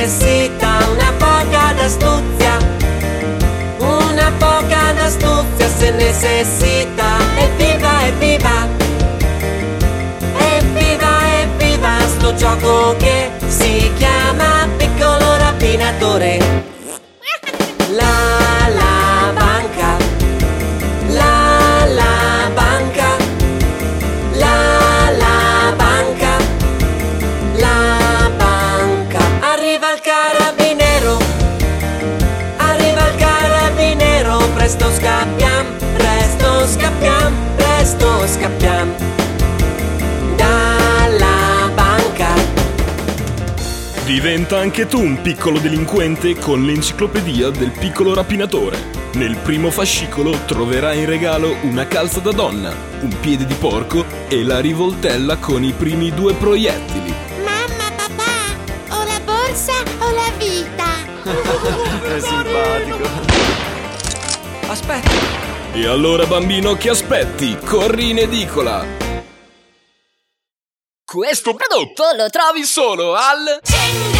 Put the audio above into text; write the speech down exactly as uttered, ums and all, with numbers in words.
necessita una poca d'astuzia, una poca d'astuzia se necessita. Evviva, evviva, evviva, evviva sto gioco che si chiama Piccolo Rapinatore. La la banca, la la banca, la la banca, la banca. Arriva il carabiniero, arriva il carabiniero, presto scappiam, presto scappiam, presto scappiam dalla banca. Diventa anche tu un piccolo delinquente con l'enciclopedia del Piccolo Rapinatore. Nel primo fascicolo troverai in regalo una calza da donna, un piede di porco e la rivoltella con i primi due proiettili. Mamma, papà, ho la borsa o la vita? È simpatico. Aspetta. E allora, bambino, che aspetti? Corri in edicola! Questo prodotto lo trovi solo al...